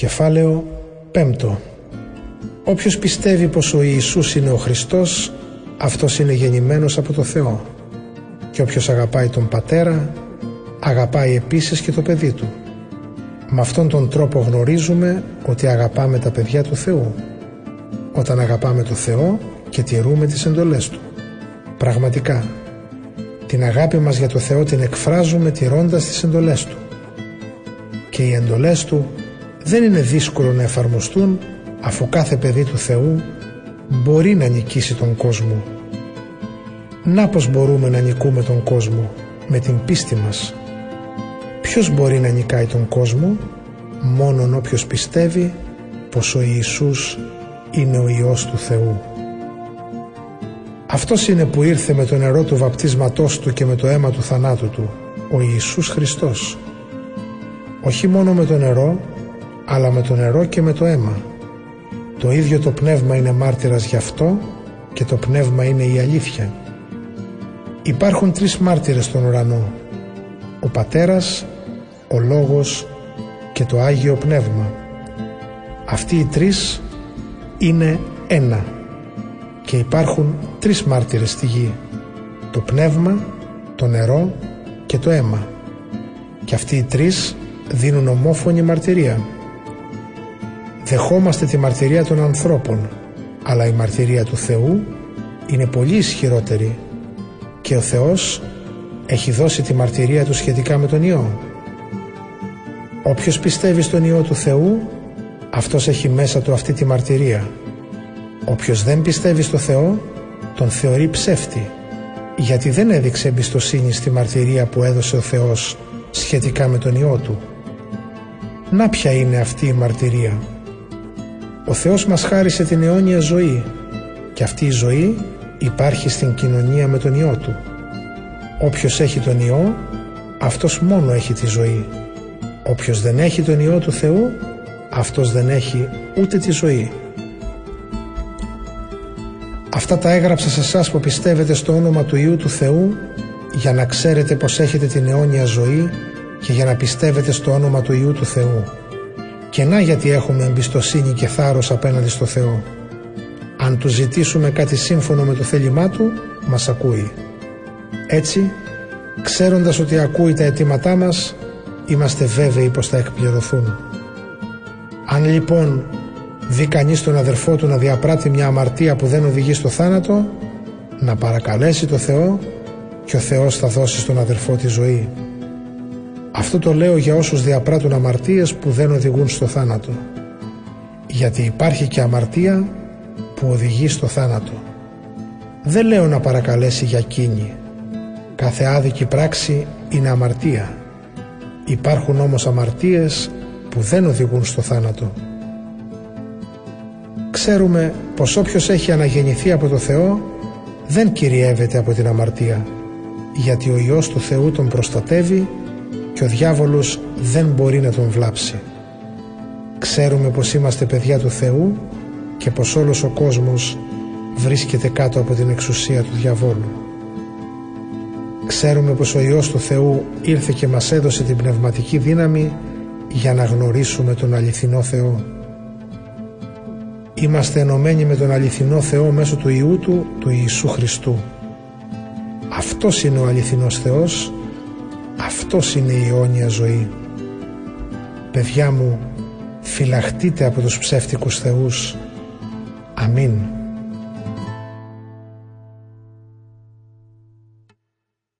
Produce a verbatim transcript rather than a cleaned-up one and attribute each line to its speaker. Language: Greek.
Speaker 1: Κεφάλαιο πέμπτο. Όποιος πιστεύει πως ο Ιησούς είναι ο Χριστός, αυτός είναι γεννημένος από το Θεό. Και όποιος αγαπάει τον Πατέρα, αγαπάει επίσης και το παιδί του. Με αυτόν τον τρόπο γνωρίζουμε ότι αγαπάμε τα παιδιά του Θεού, όταν αγαπάμε το Θεό και τηρούμε τις εντολές Του. Πραγματικά, την αγάπη μας για το Θεό την εκφράζουμε τηρώντας τις εντολές Του. Και οι εντολές Του δεν είναι δύσκολο να εφαρμοστούν, αφού κάθε παιδί του Θεού μπορεί να νικήσει τον κόσμο. Να πως μπορούμε να νικούμε τον κόσμο: με την πίστη μας. Ποιος μπορεί να νικάει τον κόσμο? Μόνον όποιος πιστεύει πως ο Ιησούς είναι ο Υιός του Θεού. Αυτός είναι που ήρθε με το νερό του βαπτίσματός Του και με το αίμα του θανάτου Του, ο Ιησούς Χριστός. Όχι μόνο με το νερό, αλλά με το νερό και με το αίμα. Το ίδιο το Πνεύμα είναι μάρτυρας γι' αυτό, και το Πνεύμα είναι η αλήθεια. Υπάρχουν τρεις μάρτυρες στον ουρανό: ο Πατέρας, ο Λόγος και το Άγιο Πνεύμα. Αυτοί οι τρεις είναι ένα. Και υπάρχουν τρεις μάρτυρες στη γη: το Πνεύμα, το νερό και το αίμα. Και αυτοί οι τρεις δίνουν ομόφωνη μαρτυρία. Δεχόμαστε τη μαρτυρία των ανθρώπων, αλλά η μαρτυρία του Θεού είναι πολύ ισχυρότερη, και ο Θεός έχει δώσει τη μαρτυρία Του σχετικά με τον Υιό. Όποιος πιστεύει στον Υιό του Θεού, αυτός έχει μέσα του αυτή τη μαρτυρία. Όποιος δεν πιστεύει στο Θεό, τον θεωρεί ψεύτη, γιατί δεν έδειξε εμπιστοσύνη στη μαρτυρία που έδωσε ο Θεός σχετικά με τον Υιό Του. Να ποια είναι αυτή η μαρτυρία? Ο Θεός μας χάρισε την αιώνια ζωή, και αυτή η ζωή υπάρχει στην κοινωνία με τον Υιό Του. Όποιος έχει τον Υιό, αυτός μόνο έχει τη ζωή. Όποιος δεν έχει τον Υιό του Θεού, αυτός δεν έχει ούτε τη ζωή. Αυτά τα έγραψα σε εσάς που πιστεύετε στο όνομα του Υιού του Θεού, για να ξέρετε πως έχετε την αιώνια ζωή και για να πιστεύετε στο όνομα του Υιού του Θεού. Και να γιατί έχουμε εμπιστοσύνη και θάρρος απέναντι στο Θεό. Αν Του ζητήσουμε κάτι σύμφωνο με το θέλημά Του, μας ακούει. Έτσι, ξέροντας ότι ακούει τα αιτήματά μας, είμαστε βέβαιοι πως θα εκπληρωθούν. Αν λοιπόν δει κανείς τον αδερφό του να διαπράττει μια αμαρτία που δεν οδηγεί στο θάνατο, να παρακαλέσει το Θεό, και ο Θεός θα δώσει στον αδερφό τη ζωή. Αυτό το λέω για όσους διαπράττουν αμαρτίες που δεν οδηγούν στο θάνατο. Γιατί υπάρχει και αμαρτία που οδηγεί στο θάνατο. Δεν λέω να παρακαλέσει για εκείνη. Κάθε άδικη πράξη είναι αμαρτία. Υπάρχουν όμως αμαρτίες που δεν οδηγούν στο θάνατο. Ξέρουμε πως όποιος έχει αναγεννηθεί από το Θεό δεν κυριεύεται από την αμαρτία, γιατί ο Υιός του Θεού τον προστατεύει και ο διάβολος δεν μπορεί να τον βλάψει. Ξέρουμε πως είμαστε παιδιά του Θεού και πως όλος ο κόσμος βρίσκεται κάτω από την εξουσία του διαβόλου. Ξέρουμε πως ο Υιός του Θεού ήρθε και μας έδωσε την πνευματική δύναμη για να γνωρίσουμε τον αληθινό Θεό. Είμαστε ενωμένοι με τον αληθινό Θεό μέσω του Υιού Του, του Ιησού Χριστού. Αυτός είναι ο αληθινός Θεός, αυτός είναι η αιώνια ζωή. Παιδιά μου, φυλαχτείτε από τους ψεύτικους θεούς. Αμήν.